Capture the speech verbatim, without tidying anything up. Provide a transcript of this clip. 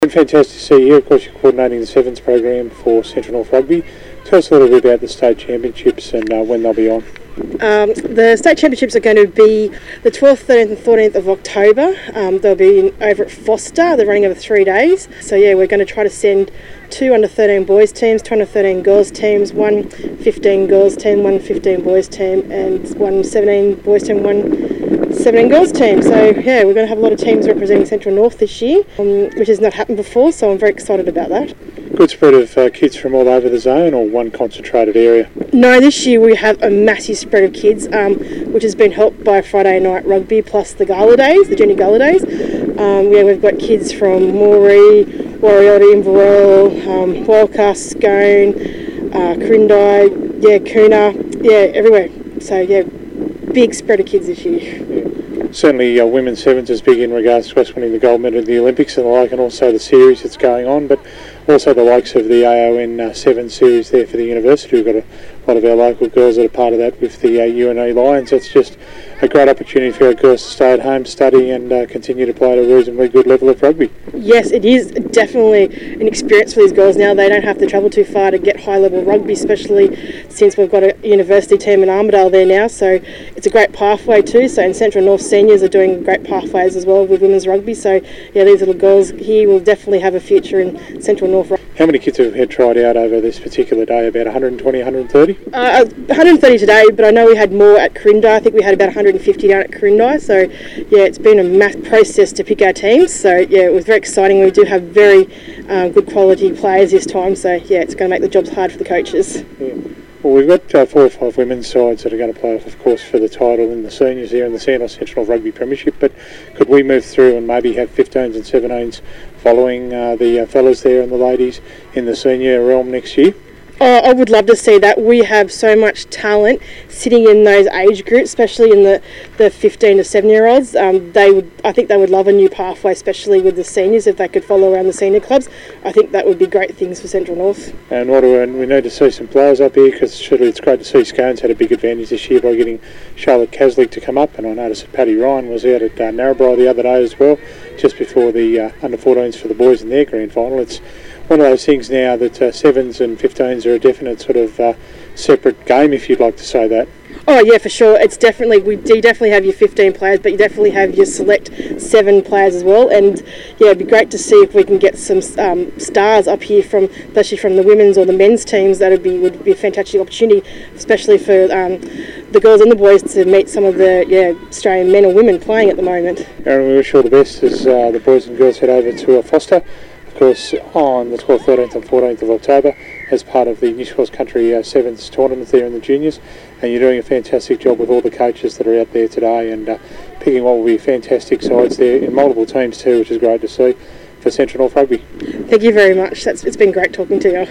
Fantastic to see you here. Of course, you're coordinating the Sevens program for Central North Rugby. Tell us a little bit about the state championships and uh, when they'll be on. Um, the state championships are going to be the twelfth, thirteenth and fourteenth of October. Um, they'll be in, over at Foster. They're running over three days. So yeah, we're going to try to send two under thirteen boys teams, two under thirteen girls teams, one fifteen girls team, one fifteen boys team, and one seventeen boys team, one seventeen girls team. So yeah, we're going to have a lot of teams representing Central North this year, um, which has not happened before, so I'm very excited about that. Good spread of uh, kids from all over the zone, or one concentrated area? No, this year we have a massive spread of kids, um, which has been helped by Friday night rugby plus the gala days, the junior gala days. Um, yeah, we've got kids from Moree, Wariota, Inverell, um, Wildcast, Scone, uh, Corindi, yeah, Coona, yeah, everywhere. So yeah, big spread of kids this year. Certainly uh, women's sevens is big in regards to us winning the gold medal at the Olympics and the like, and also the series that's going on, but also the likes of the A O N uh, seven series there for the university. We've got a lot of our local girls that are part of that with the uh, U N A Lions. It's just a great opportunity for our girls to stay at home, study and uh, continue to play at a reasonably good level of rugby. Yes, it is definitely an experience for these girls now. They don't have to travel too far to get high level rugby, especially since we've got a university team in Armidale there now, so it's a great pathway too. So in Central North seniors are doing great pathways as well with women's rugby, so yeah, these little girls here will definitely have a future in Central North rugby. How many kids have had tried out over this particular day? About one hundred twenty, one hundred thirty? Uh, one hundred thirty today, but I know we had more at Corindi. I think we had about one hundred fifty down at Corindi, so yeah, it's been a mass process to pick our teams, so yeah, it was very exciting. We do have very uh, good quality players this time, so yeah, it's going to make the jobs hard for the coaches. Yeah. Well, we've got uh, four or five women's sides that are going to play off, of course, for the title in the seniors here in the Central Rugby Premiership, but could we move through and maybe have fifteens and seventeens following uh, the uh, fellas there and the ladies in the senior realm next year? Oh, I would love to see that. We have so much talent sitting in those age groups, especially in the, the fifteen to seven year olds. Um, they would, I think they would love a new pathway, especially with the seniors, if they could follow around the senior clubs. I think that would be great things for Central North. And what do we, and we need to see some players up here, because surely it's great to see Scones had a big advantage this year by getting Charlotte Caslick to come up, and I noticed that Paddy Ryan was out at uh, Narrabri the other day as well, just before the uh, under fourteens for the boys in their grand final. It's one of those things now that uh, sevens and fifteens are a definite sort of uh, separate game, if you'd like to say that. Oh yeah, for sure. It's definitely, we do definitely have your fifteen players, but you definitely have your select seven players as well. And yeah, it'd be great to see if we can get some um, stars up here from, especially from the women's or the men's teams. That would be would be a fantastic opportunity, especially for um, the girls and the boys to meet some of the yeah Australian men or women playing at the moment. Aaron, we wish you all the best as uh, the boys and girls head over to uh, Foster, of course, on the twelfth, thirteenth and fourteenth of October as part of the New South Wales Country uh, Sevens tournament there in the juniors, and you're doing a fantastic job with all the coaches that are out there today and uh, picking what will be fantastic sides there in multiple teams too, which is great to see for Central North Rugby. Thank you very much. That's, it's been great talking to you.